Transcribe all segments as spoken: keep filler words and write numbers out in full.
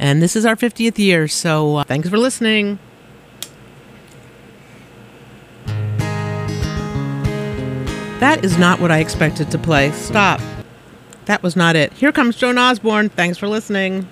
And this is our fiftieth year, so uh, thanks for listening. That is not what I expected to play. Stop. That was not it. Here comes Joan Osborne. Thanks for listening.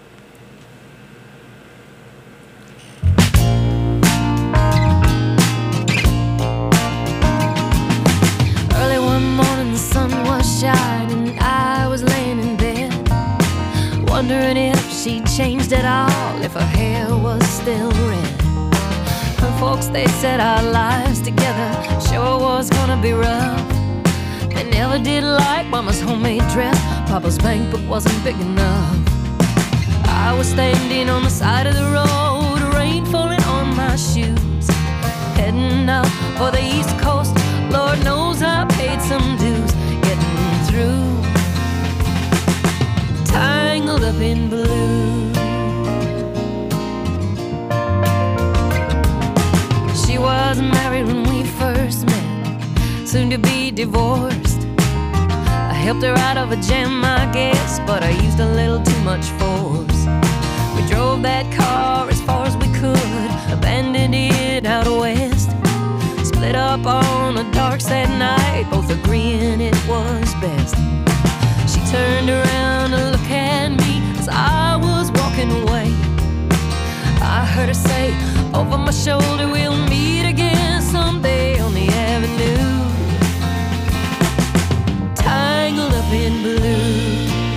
Early one morning the sun was shining. I was laying in bed, wondering if she changed at all, if her hair was still red. Her folks, they said our lives together sure was gonna be rough. They never did like Mama's homemade dress. Papa's bank book wasn't big enough. I was standing on the side of the road, rain falling on my shoes, heading out for the East Coast. Lord knows I paid some dues getting through, tangled up in blue. She was married when we first met, soon to be divorced. I helped her out of a jam, I guess, but I used a little too much force. We drove that car as far as we could, abandoned it out west. Split up on a dark sad night, both agreeing it was best. She turned around to look at me as I was walking away. I heard her say over my shoulder, we'll meet again someday on the avenue, tangled up in blue.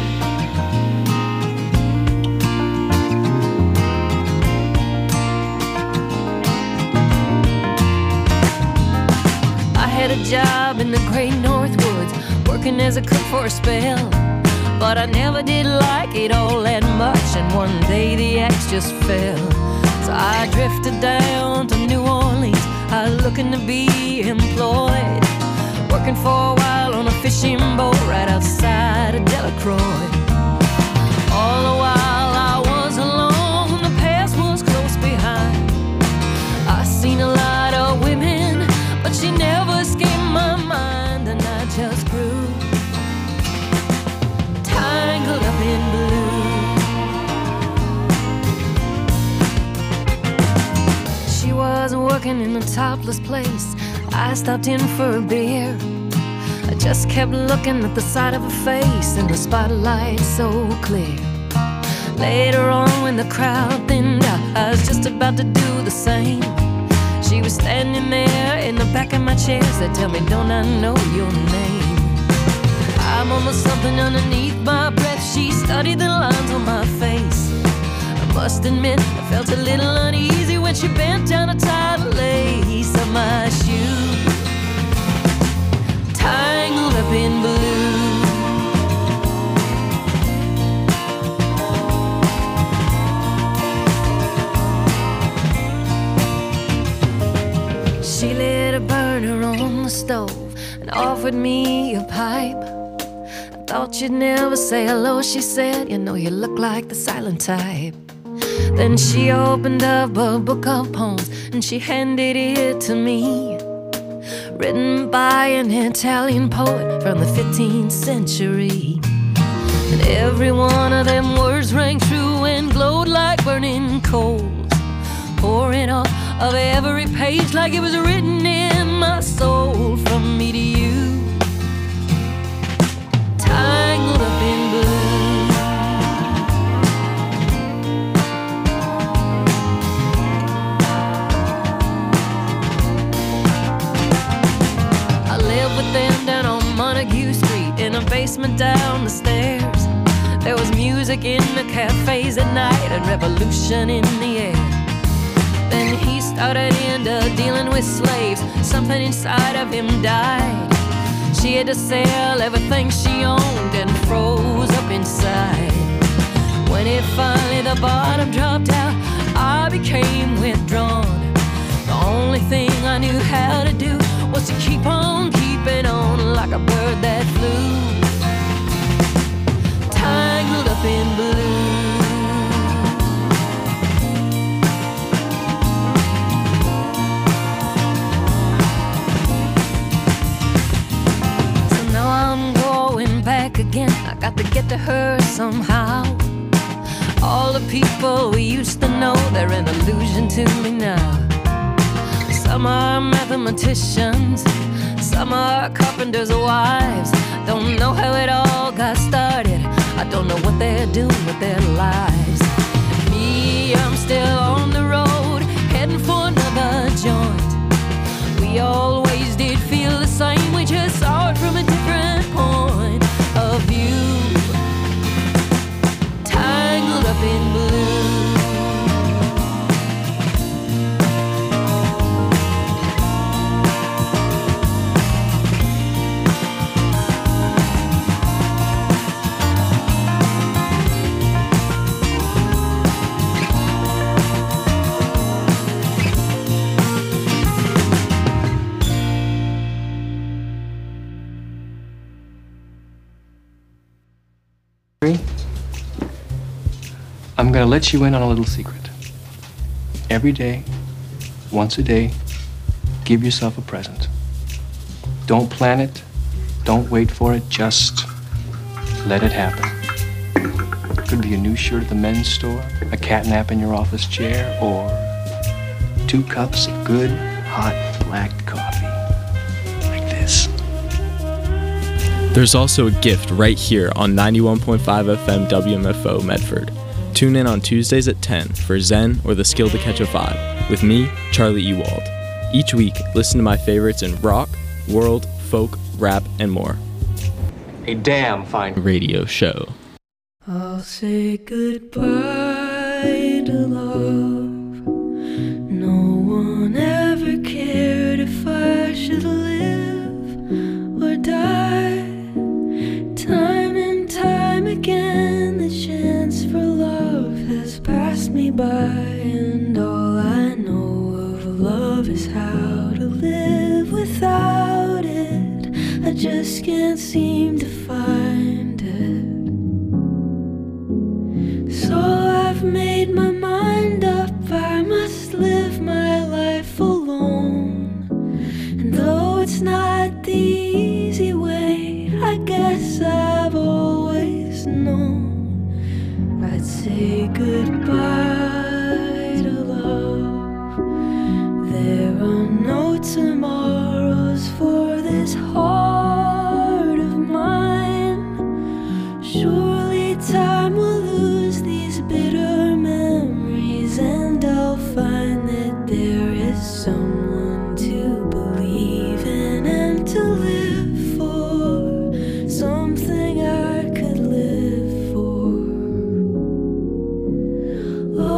I had a job in the great North Woods, working as a cook for a spell, but I never did like it all that much, and one day the axe just fell. So I drifted down to New Orleans, I was looking to be employed, working for a while on a fishing boat right outside of Delacroix. All the while I was alone, the past was close behind. I seen a lot of women, but she never escaped my mind, and I just grew tangled up in blue. She was working in a topless place. I stopped in for a beer. I just kept looking at the side of her face in the spotlight so clear. Later on when the crowd thinned out, I was just about to do the same. She was standing there in the back of my chair, said, tell me, don't I know your name? I mumbled something underneath my breath. She studied the lines on my face. I must admit I felt a little uneasy when she bent down to tie the lace of my shoe, tangled up in blue. She lit a burner on the stove and offered me a pipe. I thought you'd never say hello, she said, you know you look like the silent type. Then she opened up a book of poems and she handed it to me, written by an Italian poet from the fifteenth century. And every one of them words rang true and glowed like burning coals, pouring off of every page like it was written in my soul, from me to you, tangled up in blue. I lived with them down on Montague Street, in a basement down the stairs. There was music in the cafes at night and revolution in the air. Then he started into dealing with slaves. Something inside of him died. She had to sell everything she owned and froze up inside. When it finally the bottom dropped out, I became withdrawn. The only thing I knew how to do was to keep on keeping on like a bird that flew, tangled up in blue. Again, I got to get to her somehow. All all the people we used to know, they're an illusion to me now. Some are mathematicians, some are carpenters' wives. Don't know how it all got started, I don't know what they're doing with their lives. Me, I'm still on the road, heading for another joint. We always did feel the same, we just saw it from a different point of view. Tangled up in blue. I'm gonna let you in on a little secret. Every day, once a day, give yourself a present. Don't plan it, don't wait for it, just let it happen. Could be a new shirt at the men's store, a cat nap in your office chair, or two cups of good, hot, black coffee. Like this. There's also a gift right here on ninety-one point five F M W M F O Medford. Tune in on Tuesdays at ten for Zen or the Skill to Catch a Vibe with me, Charlie Ewald. Each week, listen to my favorites in rock, world, folk, rap, and more. A damn fine Radio show. I'll say goodbye to love. No one ever cared if I should live or die. Time and time again, the chance for love has passed me by, and all I know of love is how to live without it. I just can't seem to find it. So I've made my mind up, I must live my life alone. And though it's not the easy way, I guess I've always known I'd say goodbye to love. There are no tomorrows for this heart of mine. Surely time will lose these bitter memories, and I'll find that there is someone to believe in and to live for, something I could live for.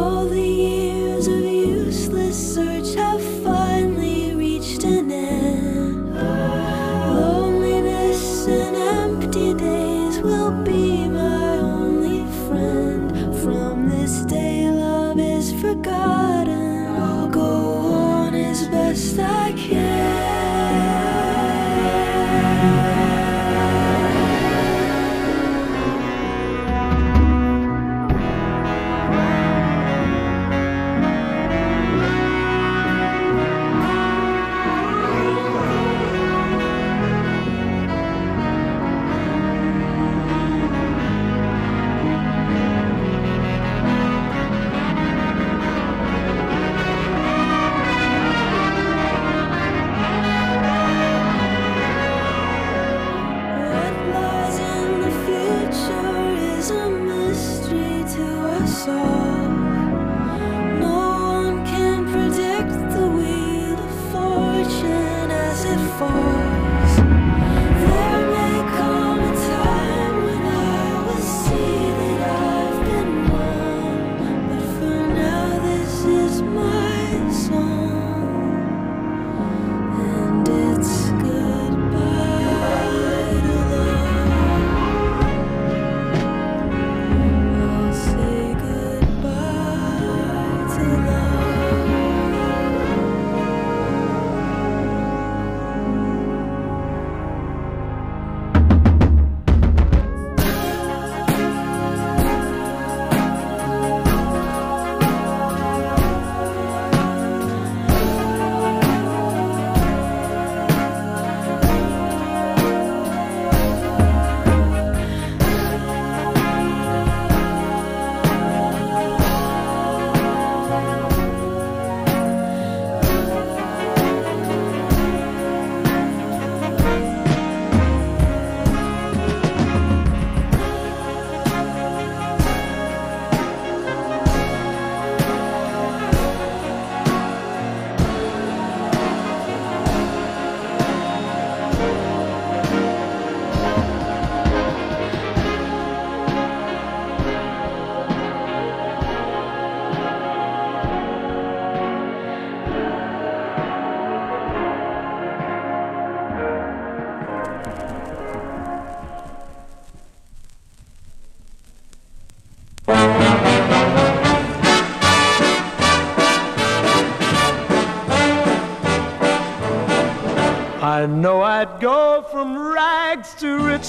I know I'd go from rags to riches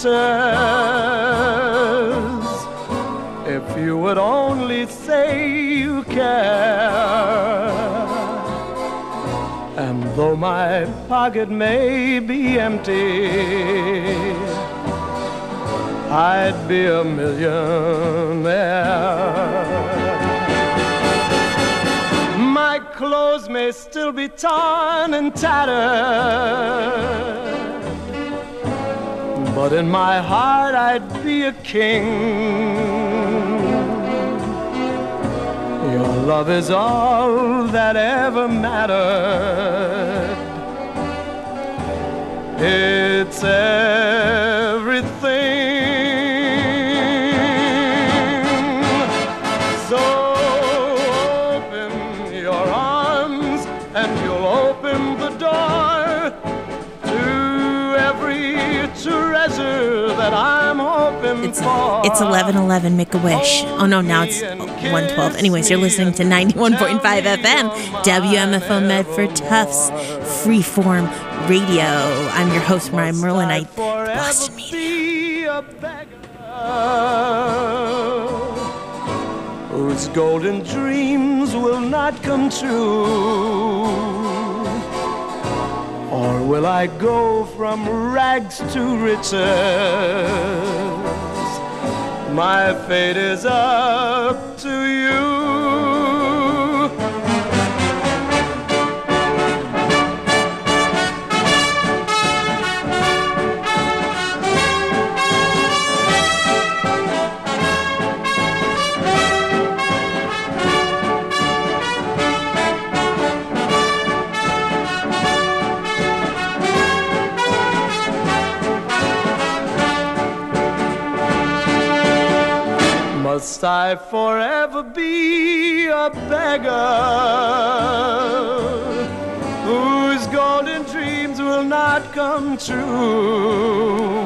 if you would only say you care. And though my pocket may be empty, I'd be a millionaire. My clothes may still be torn and tattered, but in my heart I'd be a king. Your love is all that ever mattered. It's everything. So open your arms and you'll open the door to every treasure that I'm hoping It's, for. it's eleven eleven, make a wish. Oh no, now it's one twelve. Anyways, you're listening to ninety-one point five F M, W M F O Medford Tufts, Freeform Radio. I'm your host, Mariah Merlin. I Boston Media. Whose golden dreams will not come true. Or will I go from rags to riches? My fate is up to you. Must I forever be a beggar whose golden dreams will not come true?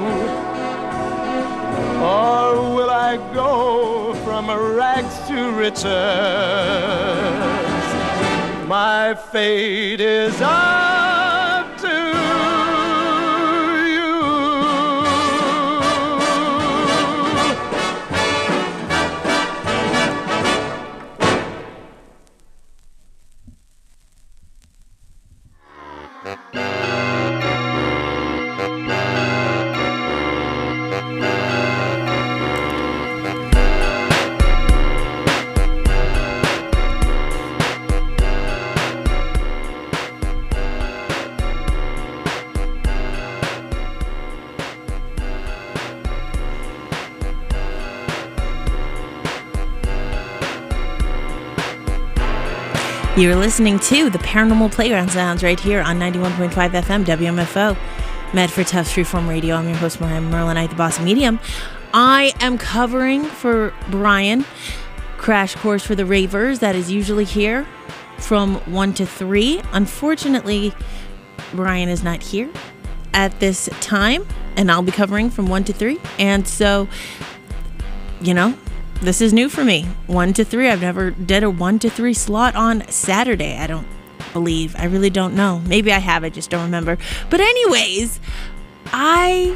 Or will I go from rags to riches? My fate is up to you. You're listening to the Paranormal Playground Sounds right here on ninety-one point five F M, W M F O, Medford Tufts Freeform Radio. I'm your host, Mariah Merlin, I, the Boston Medium. I am covering for Brian, Crash Course for the Ravers, that is usually here from one to three. Unfortunately, Brian is not here at this time, and I'll be covering from one to three. And so, you know, this is new for me. One to three. I've never did a one to three slot on Saturday. I don't believe. I really don't know. Maybe I have. I just don't remember. But anyways, I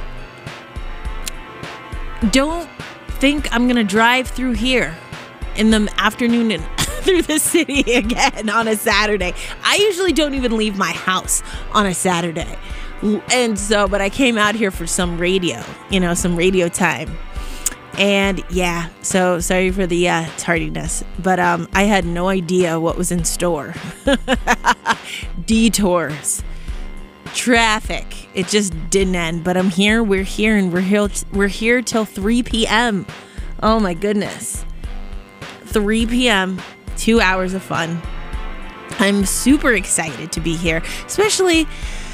don't think I'm going to drive through here in the afternoon and through the city again on a Saturday. I usually don't even leave my house on a Saturday. And so, but I came out here for some radio, you know, some radio time. And yeah, so sorry for the uh, tardiness, but um, I had no idea what was in store. Detours, traffic, it just didn't end. But I'm here, we're here, and we're here, we're here till three p.m. Oh my goodness, three p.m., two hours of fun. I'm super excited to be here, especially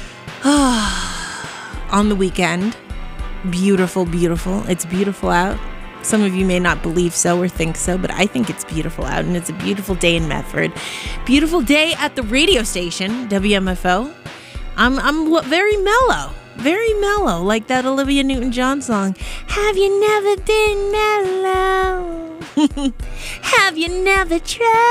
oh, on the weekend. Beautiful, beautiful. It's beautiful out. Some of you may not believe so or think so, but I think it's beautiful out, and it's a beautiful day in Medford. Beautiful day at the radio station, W M F O. I'm I'm very mellow, very mellow, like that Olivia Newton-John song. Have you never been mellow? Have you never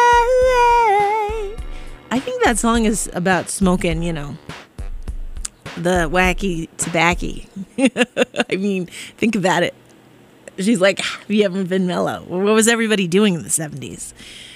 tried? I think that song is about smoking, you know, the wacky tobacco. I mean, think about it. She's like, you haven't been mellow. What was everybody doing in the seventies?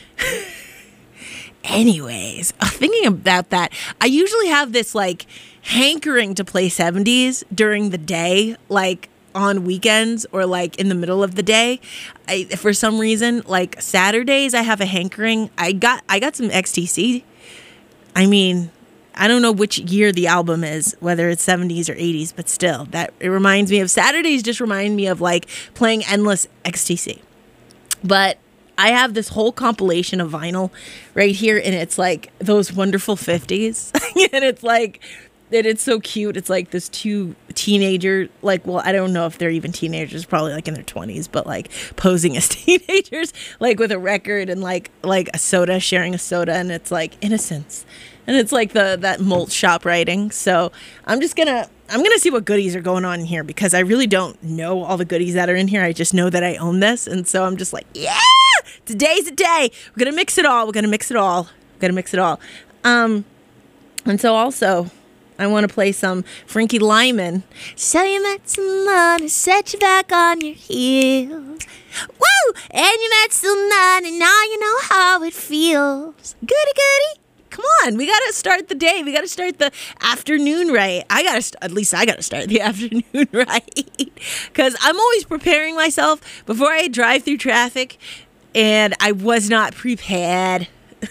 Anyways, thinking about that, I usually have this like hankering to play seventies during the day, like on weekends or like in the middle of the day. I, for some reason, like Saturdays, I have a hankering. I got I got some X T C. I mean, I don't know which year the album is, whether it's seventies or eighties, but still, that it reminds me of Saturdays. Just remind me of like playing endless X T C. But I have this whole compilation of vinyl right here, and it's like those wonderful fifties, and it's like, and it's so cute. It's like this two teenager, like, well, I don't know if they're even teenagers, probably like in their twenties, but like posing as teenagers, like with a record and like like a soda, sharing a soda, and it's like innocence. And it's like the that malt shop writing. So I'm just gonna I'm gonna see what goodies are going on in here, because I really don't know all the goodies that are in here. I just know that I own this, and so I'm just like, yeah, today's the day. We're gonna mix it all. We're gonna mix it all. We're gonna mix it all. Um, and so also, I want to play some Frankie Lyman. So you met someone who set you back on your heels. Woo! And you met someone, and now you know how it feels. Goody goody. Come on, we gotta start the day. We gotta start the afternoon right. I gotta, st- at least I gotta start the afternoon right, because I'm always preparing myself before I drive through traffic, and I was not prepared.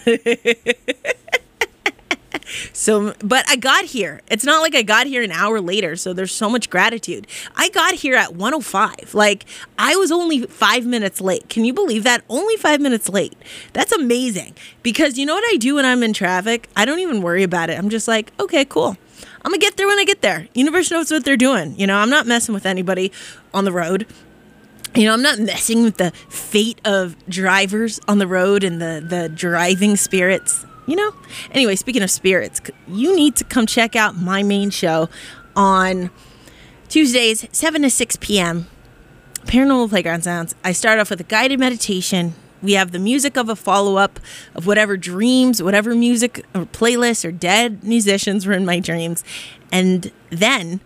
So, but I got here. It's not like I got here an hour later, so there's so much gratitude. I got here at one oh five. Like, I was only five minutes late. Can you believe that? Only five minutes late. That's amazing. Because you know what I do when I'm in traffic? I don't even worry about it. I'm just like, okay, cool. I'm going to get there when I get there. Universe knows what they're doing. You know, I'm not messing with anybody on the road. You know, I'm not messing with the fate of drivers on the road and the, the driving spirits. You know? Anyway, speaking of spirits, you need to come check out my main show on Tuesdays, seven to six p.m. Paranormal Playground Sounds. I start off with a guided meditation. We have the music of a follow-up of whatever dreams, whatever music or playlists or dead musicians were in my dreams. And then,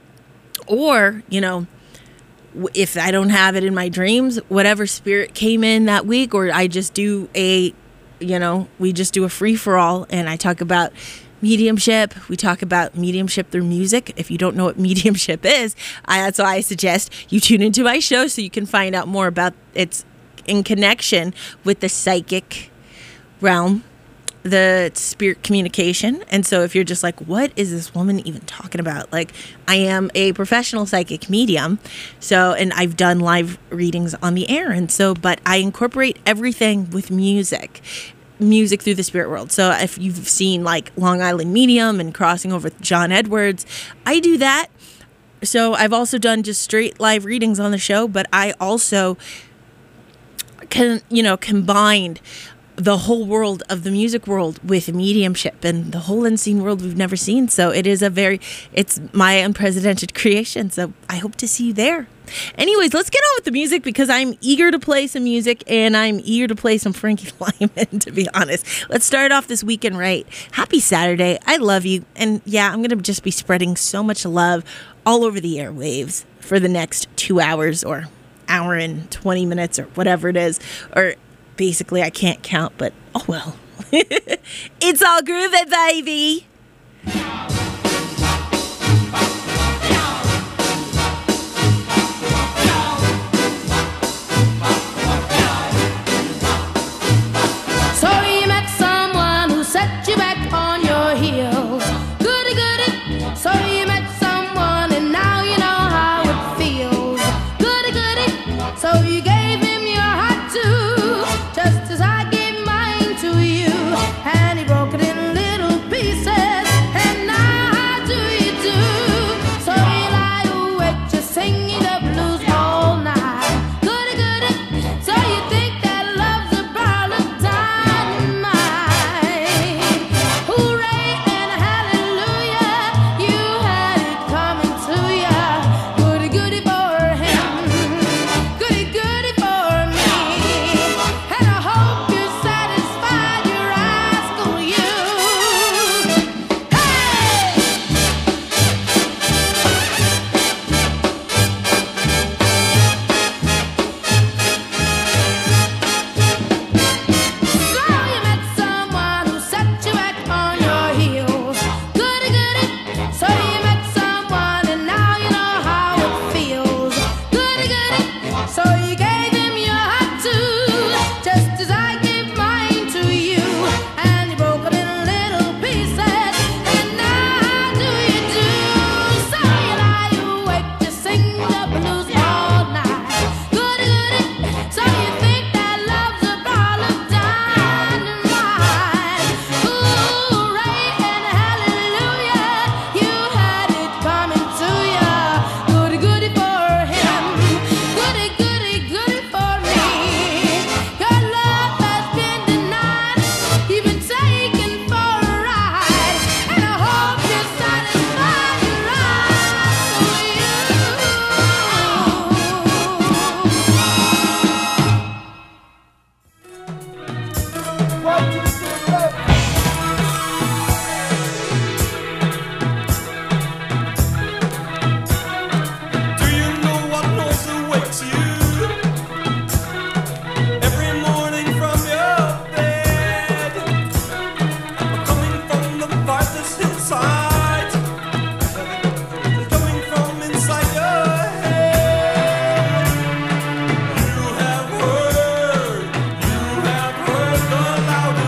or, you know, if I don't have it in my dreams, whatever spirit came in that week, or I just do a You know, we just do a free-for-all, and I talk about mediumship. We talk about mediumship through music. If you don't know what mediumship is, I, that's why I suggest you tune into my show so you can find out more about it's in connection with the psychic realm, the spirit communication. And so if you're just like, what is this woman even talking about? Like, I am a professional psychic medium. So, and I've done live readings on the air. And so, but I incorporate everything with music, music through the spirit world. So if you've seen like Long Island Medium and crossing over with John Edwards, I do that. So I've also done just straight live readings on the show, but I also can, you know, combined the whole world of the music world with mediumship and the whole unseen world we've never seen. So it is a very, it's my unprecedented creation. So I hope to see you there. Anyways, let's get on with the music, because I'm eager to play some music, and I'm eager to play some Frankie Lyman, to be honest. Let's start off this weekend right. Happy Saturday. I love you. And yeah, I'm going to just be spreading so much love all over the airwaves for the next two hours or hour and twenty minutes or whatever it is. Or basically, I can't count, but oh well. It's all groovy, baby. So you met someone who set you back on your heels. Goody goody. So you met someone and now you know how it feels. Goody goody. So you gave him your heart too, just as I gave mine to you, and he broke it in little pieces.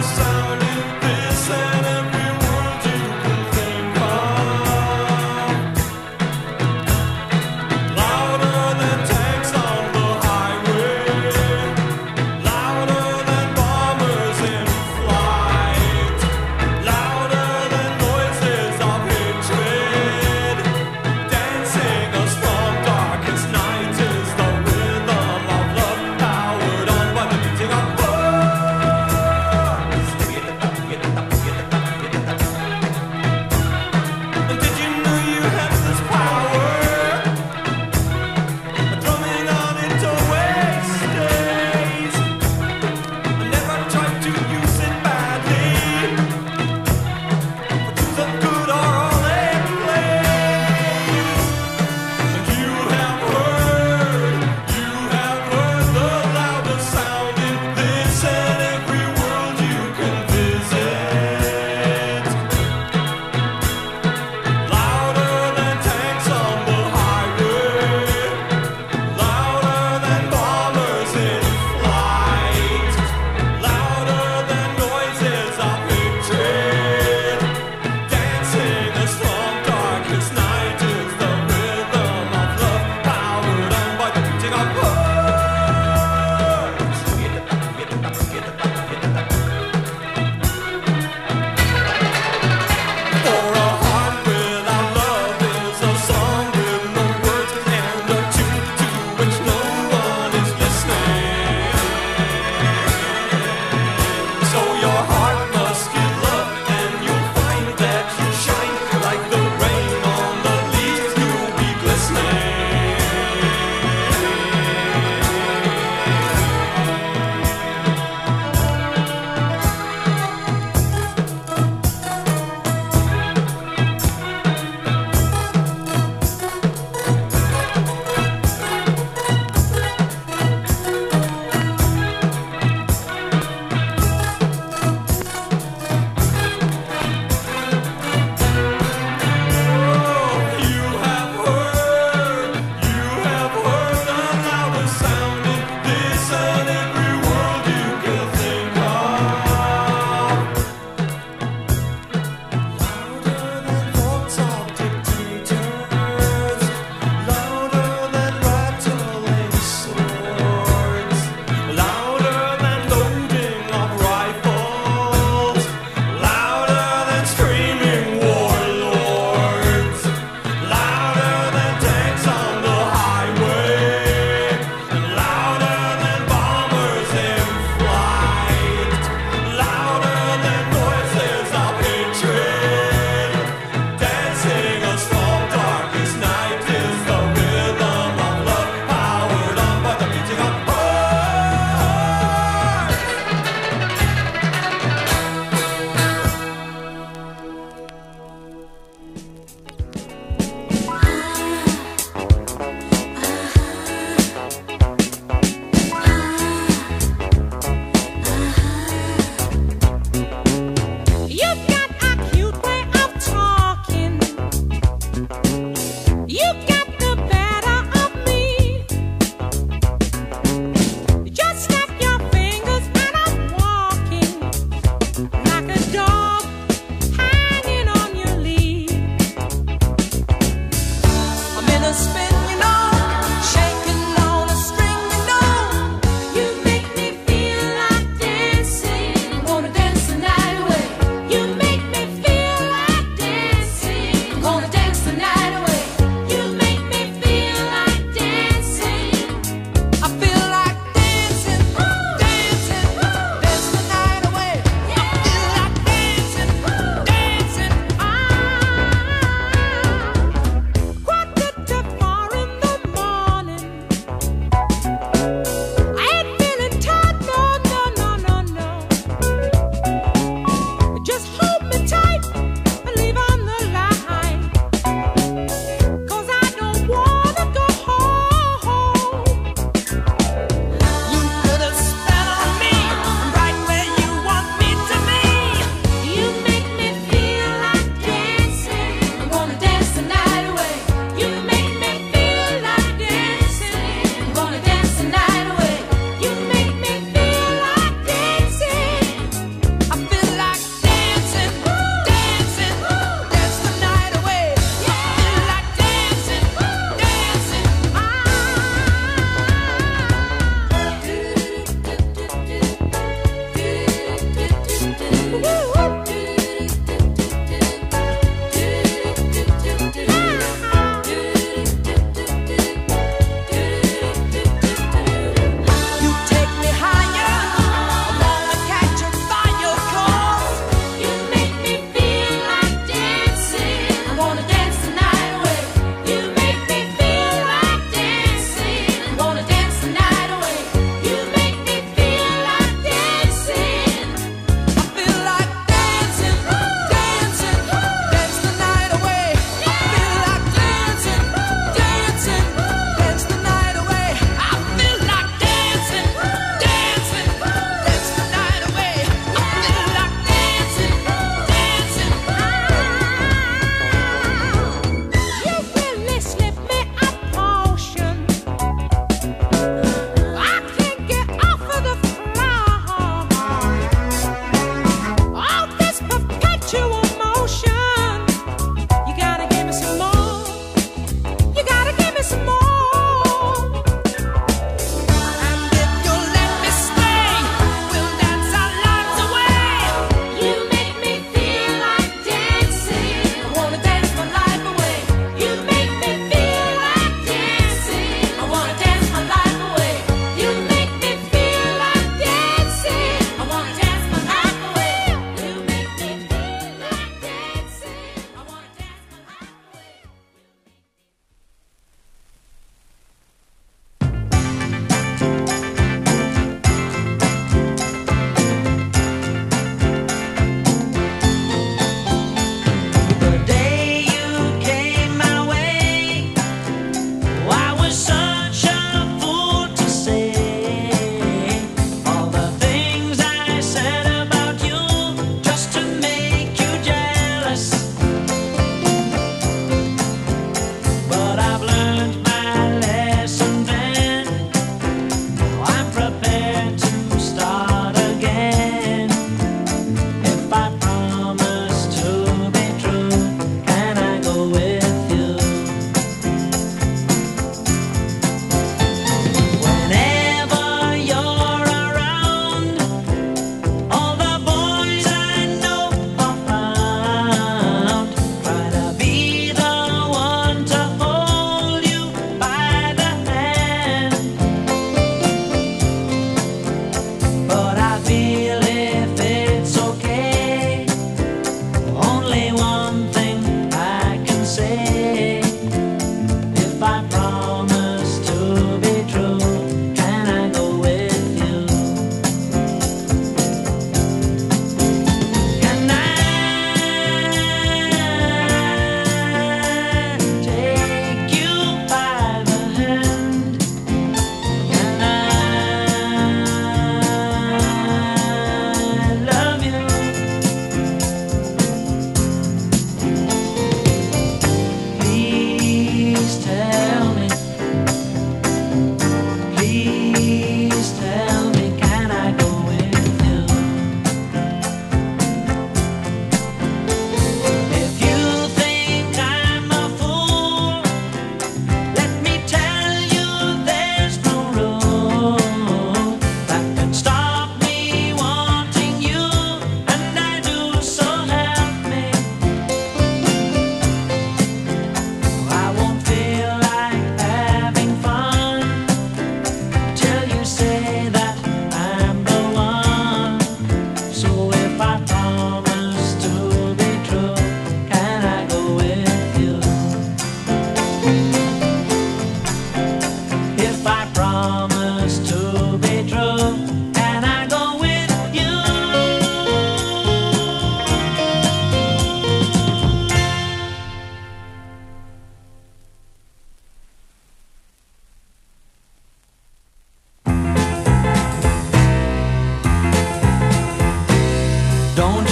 Get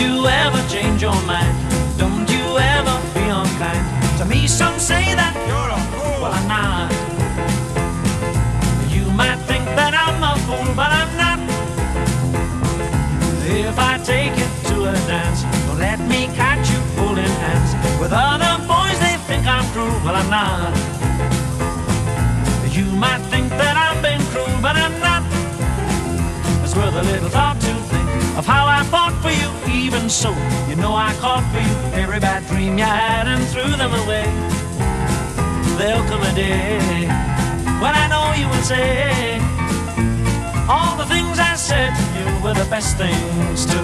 you ever change your mind. Don't you ever be unkind. To me some say that you're a fool. Well, I'm not. You might think that I'm a fool, but I'm not. If I take you to a dance, don't let me catch you holding hands with other boys, they think I'm cruel. Well, I'm not. You might think that I've been cruel, but I'm not. It's worth a little thought to think of how I fought for you. Even so, you know I caught for you every bad dream you had and threw them away. There'll come a day when I know you will say all the things I said to you were the best things too.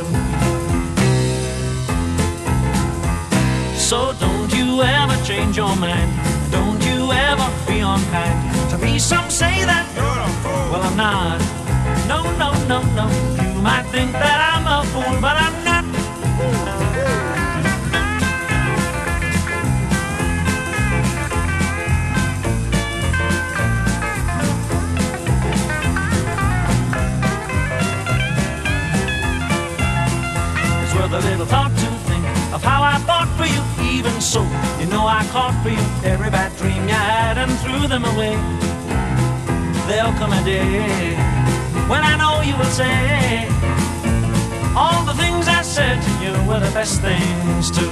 So don't you ever change your mind. Don't you ever be unkind. To me some say that you're a fool. Well, I'm not. No, no, no, no. You might think that I'm a fool, but I'm not. It's worth a little thought to think of how I fought for you. Even so, you know I caught for you every bad dream you had and threw them away. There'll come a day when I know you will say all the things I said to you were the best things too.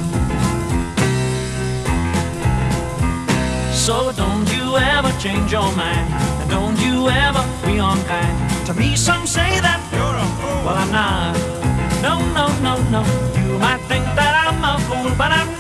So don't you ever change your mind, and don't you ever be unkind. To me some say that you're a fool. Well, I'm not. No, no, no, no. You might think that I'm a fool, but I'm not.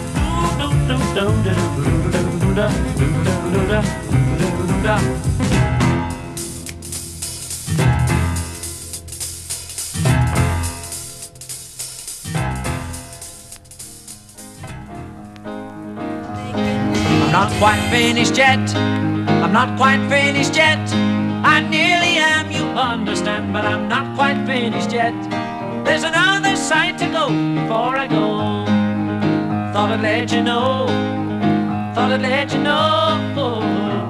I'm not quite finished yet. I'm not quite finished yet. I nearly am, you understand, but I'm not quite finished yet. There's another side to go before I go. Thought I'd let you know. Thought I'd let you know.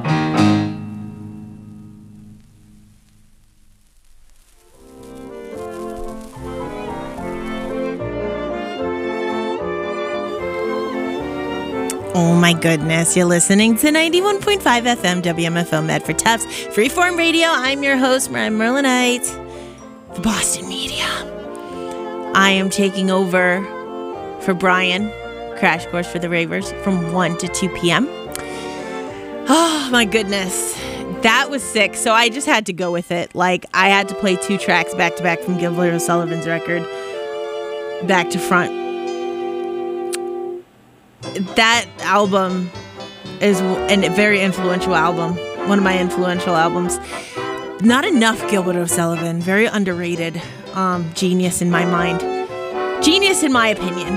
Oh my goodness, you're listening to ninety-one point five F M W M F O Medford Tufts Freeform Radio. I'm your host, Mariah Merlinite, the Boston Media. I am taking over for Brian, Crash Course for the Ravers, from one to two p.m. Oh my goodness, that was sick. So I just had to go with it. Like, I had to play two tracks back to back from Gilbert O'Sullivan's record, back to front. That album is a very influential album, one of my influential albums. Not enough Gilbert O'Sullivan, very underrated. Um, genius in my mind. Genius in my opinion.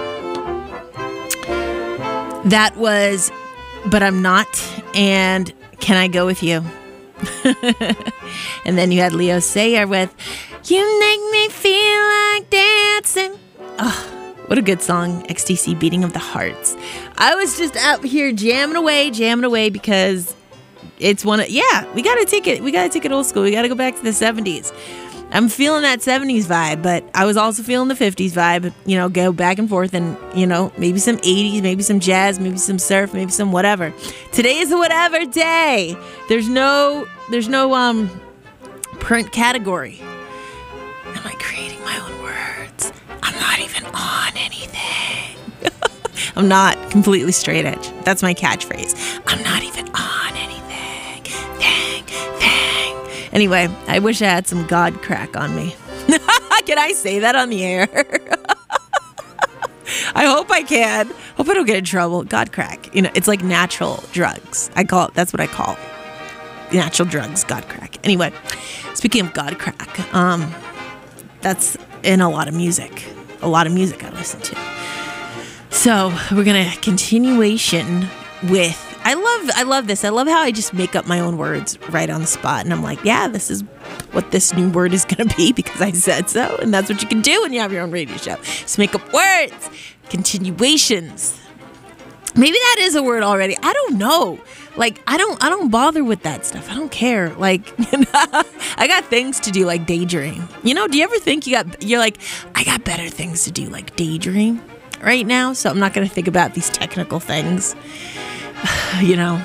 That was But I'm Not, and Can I Go With You? And then you had Leo Sayer with You Make Me Feel Like Dancing. Oh, what a good song, X T C, Beating of the Hearts. I was just out here jamming away, jamming away because it's one of, yeah, we got to take it. We got to take it old school. We got to go back to the seventies. I'm feeling that seventies vibe, but I was also feeling the fifties vibe, you know, go back and forth and, you know, maybe some eighties, maybe some jazz, maybe some surf, maybe some whatever. Today is a whatever day. There's no, there's no, um, print category. Am I creating my own words? I'm not even on anything. I'm not completely straight edge. That's my catchphrase. I'm not even on anything. Dang, dang. Anyway, I wish I had some God crack on me. Can I say that on the air? I hope I can. Hope I don't get in trouble. God crack. You know, it's like natural drugs. I call it, that's what I call natural drugs, God crack. Anyway, speaking of God crack, um, that's in a lot of music. A lot of music I listen to. So we're gonna continuation with. I love. I love this. I love how I just make up my own words right on the spot, and I'm like, yeah, this is what this new word is gonna be because I said so, and that's what you can do when you have your own radio show. Just make up words. Continuations Maybe that is a word already. I don't know. Like, I don't I don't bother with that stuff. I don't care. Like, you know, I got things to do, like daydream. You know, do you ever think you got, you're like, I got better things to do, like daydream right now, so I'm not going to think about these technical things. You know.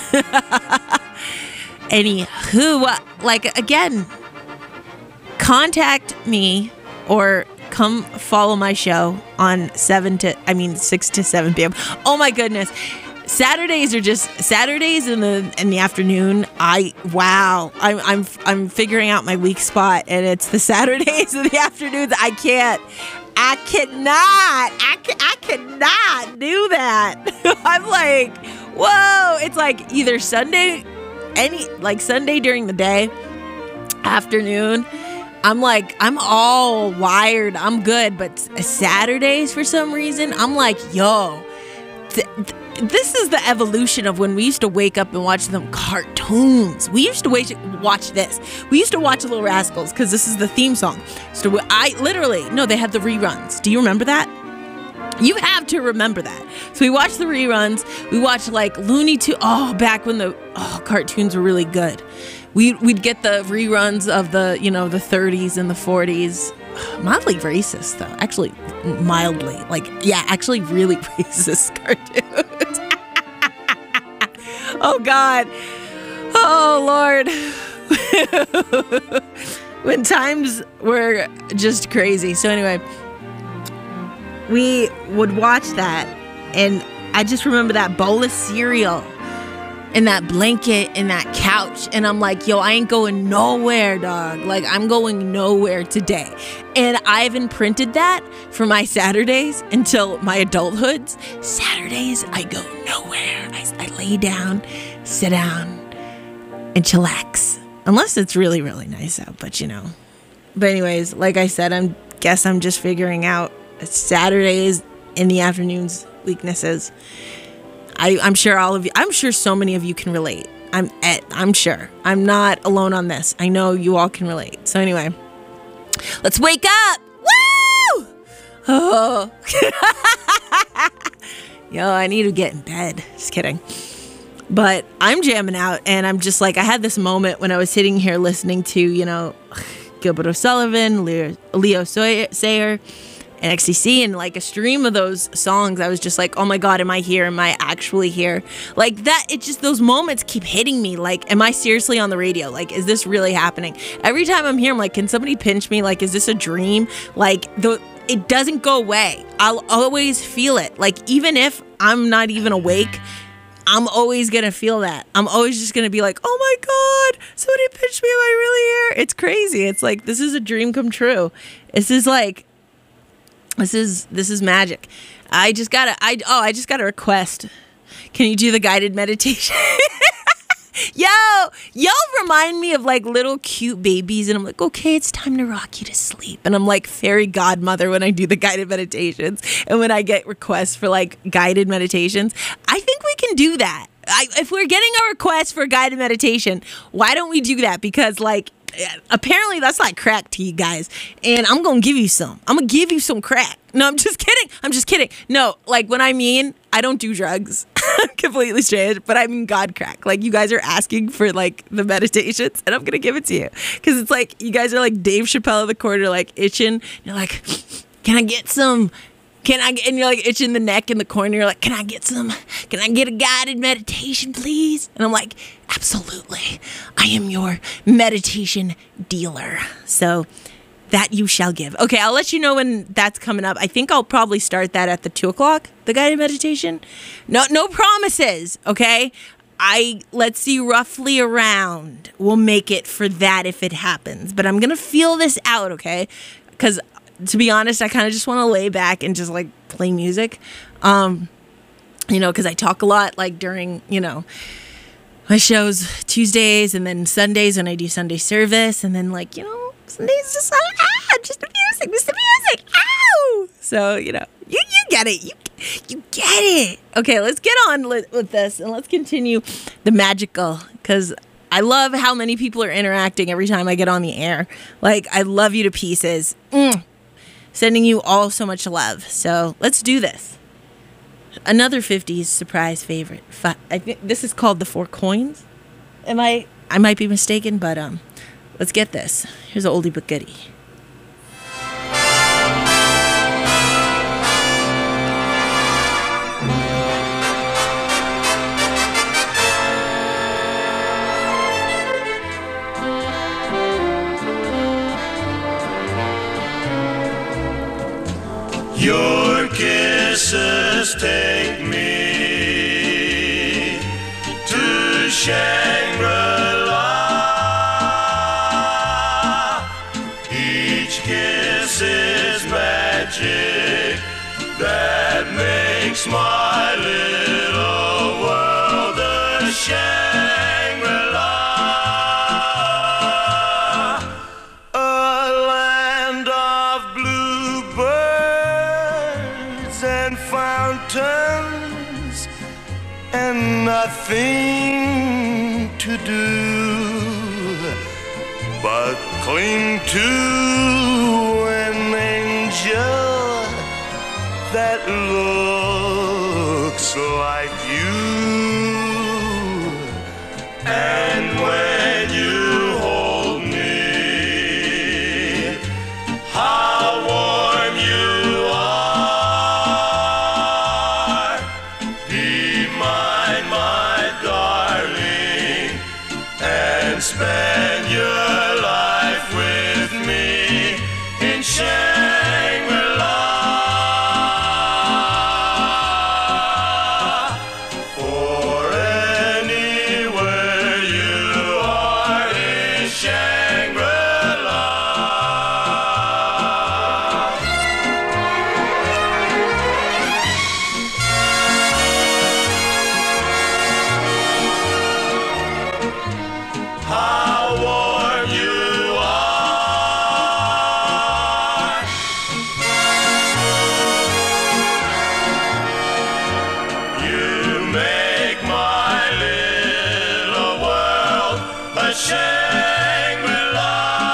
Anywho, like, again, contact me or come follow my show on seven to, I mean, six to seven p.m. Oh my goodness. Saturdays are just Saturdays in the in the afternoon. I wow, I'm I'm I'm figuring out my weak spot, and it's the Saturdays in the afternoons. I can't, I cannot, I can, I cannot do that. I'm like, whoa! It's like either Sunday, any like Sunday during the day, afternoon. I'm like, I'm all wired. I'm good, but Saturdays for some reason, I'm like, yo. Th- th- This is the evolution of when we used to wake up and watch them cartoons. We used to wait, watch this. We used to watch Little Rascals because this is the theme song. So I literally, no, they had the reruns. Do you remember that? You have to remember that. So we watched the reruns. We watched like Looney Tunes. Oh, back when the oh, cartoons were really good. We, we'd get the reruns of the, you know, the thirties and the forties. Mildly racist, though. Actually, mildly. Like, yeah, actually really racist cartoons. Oh, God. Oh, Lord. When times were just crazy. So anyway, we would watch that, and I just remember that bowl of cereal and that blanket and that couch, and I'm like, yo, I ain't going nowhere, dog. Like, I'm going nowhere today. And I've imprinted that for my Saturdays until my adulthoods. Saturdays, I go nowhere. I, I lay down, sit down, and chillax. Unless it's really, really nice out, but you know. But anyways, like I said, I guess I'm just figuring out Saturdays in the afternoons weaknesses. I, I'm sure all of you, I'm sure so many of you can relate. I'm at, I'm sure. I'm not alone on this. I know you all can relate. So anyway, let's wake up. Woo! Oh. Yo, I need to get in bed. Just kidding. But I'm jamming out, and I'm just like, I had this moment when I was sitting here listening to, you know, Gilbert O'Sullivan, Leo, Leo Sayer, and X T C, and like a stream of those songs. I was just like, oh my God, am I here? Am I actually here? Like that, it just, those moments keep hitting me. Like, am I seriously on the radio? Like, is this really happening? Every time I'm here, I'm like, can somebody pinch me? Like, is this a dream? Like, the it doesn't go away. I'll always feel it. Like, even if I'm not even awake, I'm always going to feel that. I'm always just going to be like, oh my God, somebody pinched me. Am I really here? It's crazy. It's like, this is a dream come true. This is like, This is this is magic. I just got a I oh I just got a request. Can you do the guided meditation? Yo, y'all remind me of like little cute babies, and I'm like, okay, it's time to rock you to sleep. And I'm like fairy godmother when I do the guided meditations, and when I get requests for like guided meditations. I think we can do that. I, if we're getting a request for a guided meditation, why don't we do that? Because like, apparently that's like crack to you guys, and I'm gonna give you some. I'm gonna give you some crack. No, I'm just kidding. I'm just kidding. No, like when I mean, I don't do drugs. I'm completely strange, but I mean God crack. Like, you guys are asking for like the meditations, and I'm gonna give it to you because it's like you guys are like Dave Chappelle in the corner, like itching. You're like, can I get some? Can I get, and you're like itching the neck in the corner. You're like, can I get some, can I get a guided meditation, please? And I'm like, absolutely. I am your meditation dealer. So that you shall give. Okay, I'll let you know when that's coming up. I think I'll probably start that at the two o'clock, the guided meditation. No, no promises, okay? I, let's see, roughly around. We'll make it for that if it happens. But I'm going to feel this out, okay? Because to be honest, I kind of just want to lay back and just like play music, um, you know, because I talk a lot like during, you know, my shows Tuesdays and then Sundays when I do Sunday service, and then like, you know, Sundays just like, ah, just the music, just the music, ow! So, you know, you, you get it, you you get it. Okay, let's get on with this and let's continue the magical, because I love how many people are interacting every time I get on the air. Like, I love you to pieces. Mm. Sending you all so much love. So let's do this. Another fifties surprise favorite. Fi- I think this is called The Four Coins. Am I? I might be mistaken, but um, let's get this. Here's an oldie but goodie. Your kisses take me to Shangri-La. Each kiss is magic that makes my little world a Shangri-La. A land of bluebirds and fountains and nothing to do but cling to an angel that looks like you. And when you hold me, how warm you are. Be mine, my darling, and spend your life with me in Shangri-La. For anywhere you are is Shangri-La. How warm you are. You make my little world a Shangri-La.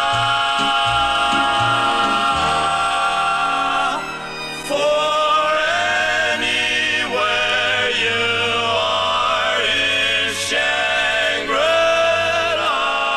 For anywhere you are is Shangri-La.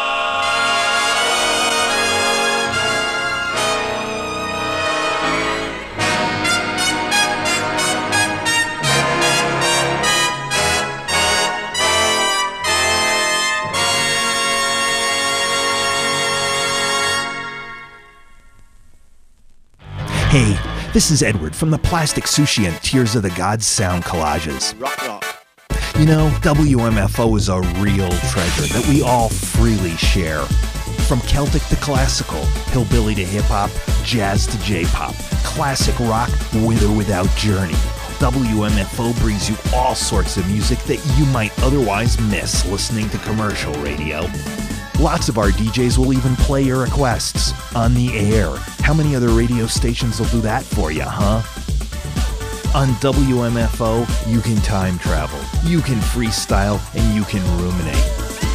Hey, this is Edward from the Plastic Sushi and Tears of the Gods sound collages. Rock rock. You know, W M F O is a real treasure that we all freely share. From Celtic to classical, hillbilly to hip-hop, jazz to J-pop, classic rock with or without Journey, W M F O brings you all sorts of music that you might otherwise miss listening to commercial radio. Lots of our D Js will even play your requests on the air. How many other radio stations will do that for you, huh? On W M F O, you can time travel, you can freestyle, and you can ruminate.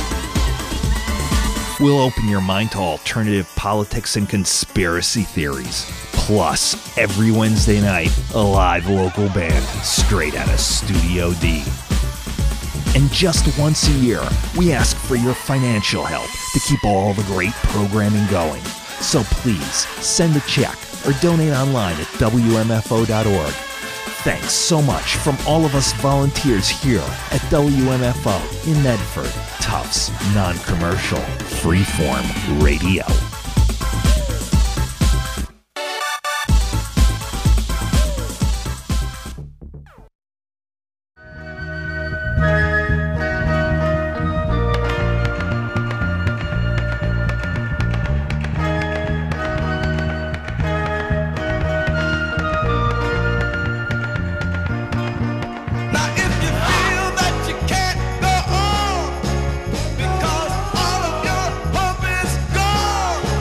We'll open your mind to alternative politics and conspiracy theories. Plus, every Wednesday night, a live local band straight out of Studio D. And just once a year, we ask for your financial help to keep all the great programming going. So please, send a check or donate online at W M F O dot org. Thanks so much from all of us volunteers here at W M F O in Medford, Tufts Non-Commercial Freeform Radio. Because all of your hope is gone.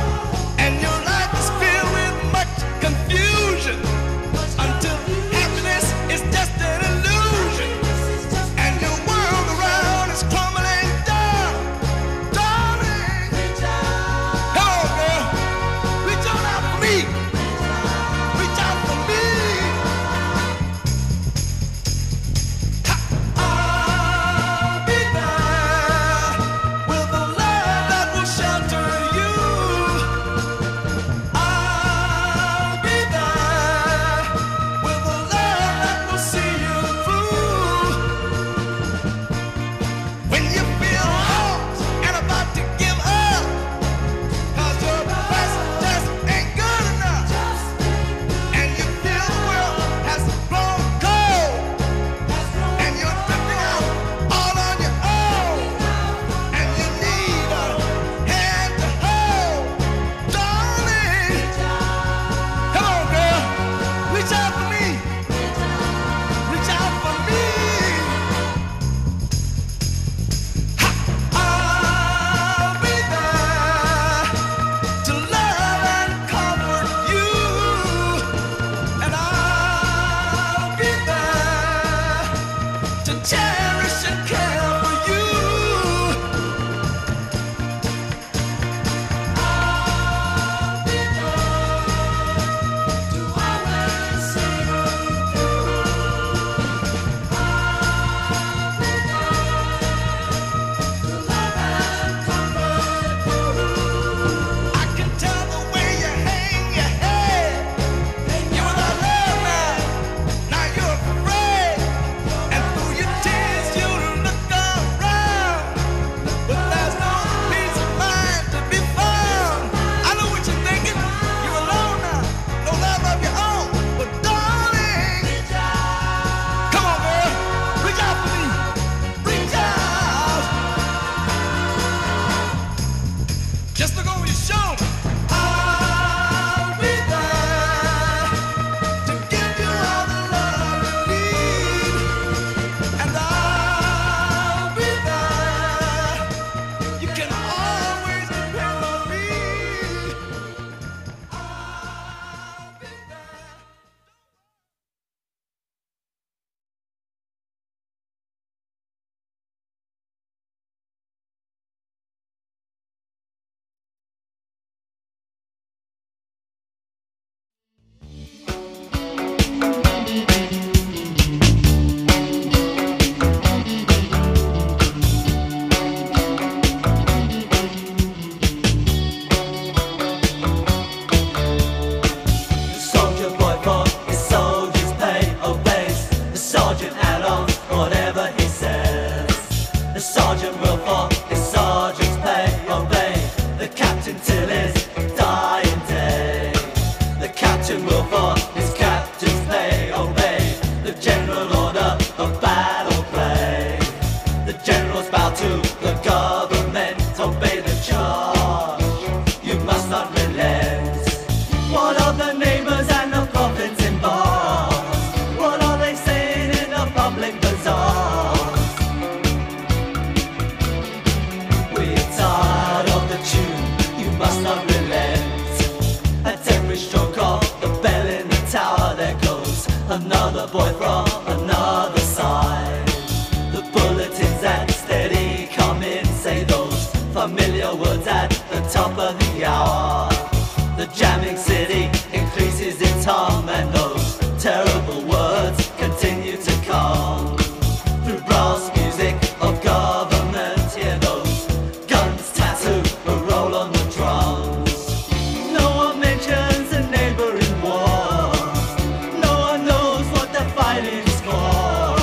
another boy from another side. The bulletins and steady coming say those familiar words at the top of the hour. The jamming city increases its hum, and those terrible words continue to come. Through brass music of government, hear those guns tattoo a roll on the drums. No one mentions the neighboring war. No one knows what they're fighting for.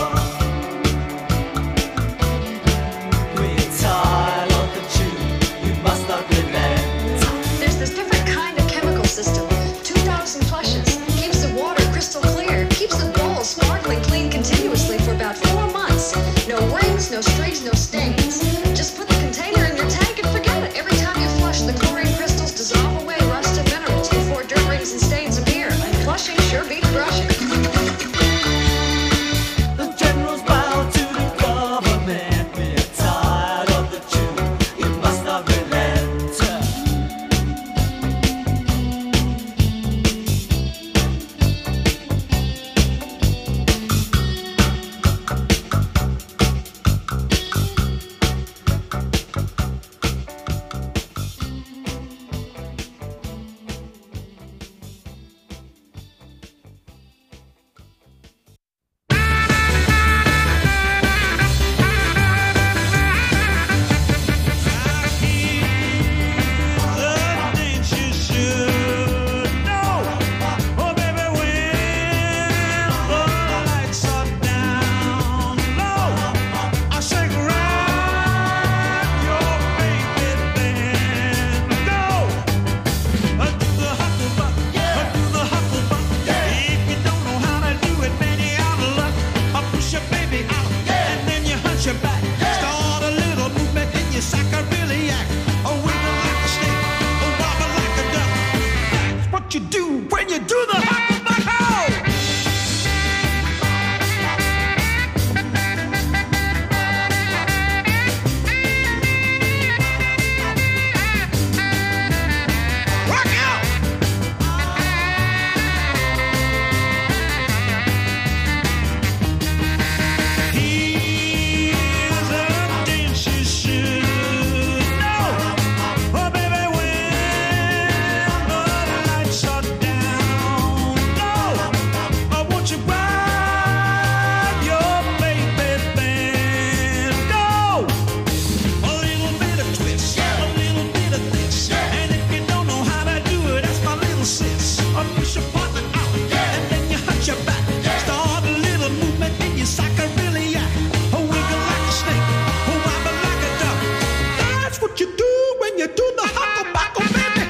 We're tired of the tune, you must not relent. There's this different kind of chemical system. two thousand flushes. Keeps the water crystal clear. Keeps the bowl sparkling clean continuously for about four months. No rings, no streaks, no stains. Just put the container in your tank and forget it. Every time you flush, the chlorine crystals dissolve away rusted minerals before dirt rings and stains appear. Flushing sure beats brushing. The generals bow to the government. We're tired of the tune, you must not relent. You do when you do the hucklebuck. Rock out! Here's a dance you should know. Oh, baby, when the lights are down low, I want you ride your baby band. Go! A little bit of twist, a little bit of this, and if you don't know how to do it, that's my little sis. I push your partner out, and then you hunch your back. Start a little movement, then you sacroiliac. A wiggle like a snake, a wobble like a duck. That's what you do when you do the hucklebuck, oh, baby.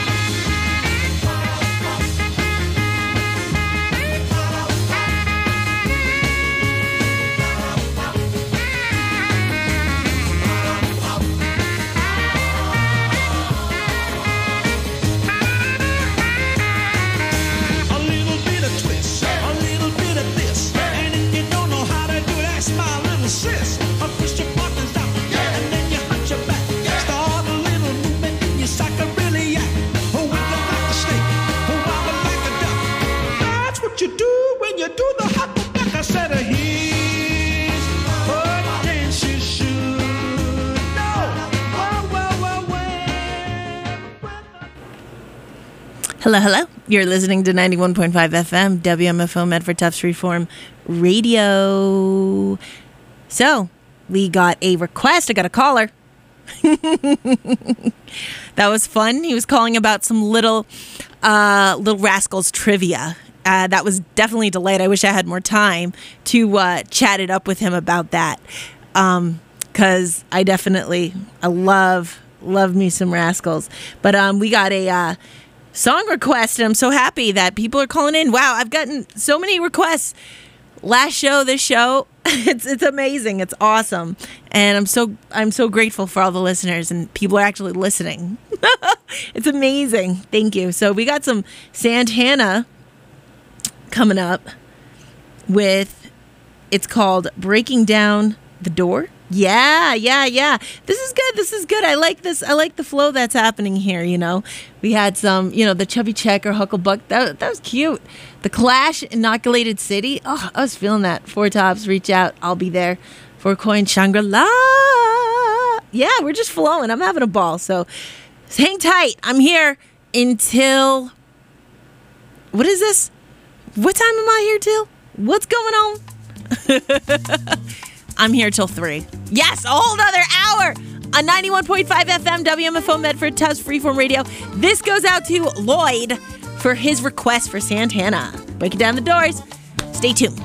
A little bit of twist, a little bit of this, and if you don't know how to do it, that's my little sis. I push your buttons out, and then you hunch your back. Start a little movement, then you sacroiliac. A wiggle like a snake, a wobble like a duck. That's what you do when you do the hucklebuck. I said, uh, here's a dance you should know. Well, well, well, well. Hello, hello. You're listening to ninety-one point five F M, W M F O Medford Tufts Freeform Radio. So, we got a request. I got a caller. That was fun. He was calling about some little, uh, Little Rascals trivia. Uh, that was definitely a delight. I wish I had more time to uh, chat it up with him about that. Um, because I definitely, I love, love me some Rascals. But um, we got a uh, song request, and I'm so happy that people are calling in. Wow, I've gotten so many requests. Last show, this show, it's it's amazing. It's awesome, and I'm so I'm so grateful for all the listeners, and people are actually listening. It's amazing. Thank you. So we got some Santana coming up with, it's called Breaking Down the Door. Yeah, yeah, yeah. This is good. This is good. I like this. I like the flow that's happening here, you know. We had some, you know, the Chubby Checker, Hucklebuck. That, that was cute. The Clash, Inoculated City. Oh, I was feeling that. Four Tops, reach out. I'll be there. Four Coin, Shangri-La. Yeah, we're just flowing. I'm having a ball. So hang tight. I'm here until... What is this? What time am I here till? What's going on? I'm here till three. Yes, a whole other hour on ninety-one point five F M, W M F O Medford, Tufts Freeform Radio. This goes out to Lloyd for his request for Santana. Breaking down the doors. Stay tuned.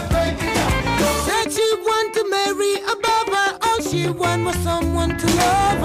One was someone to love.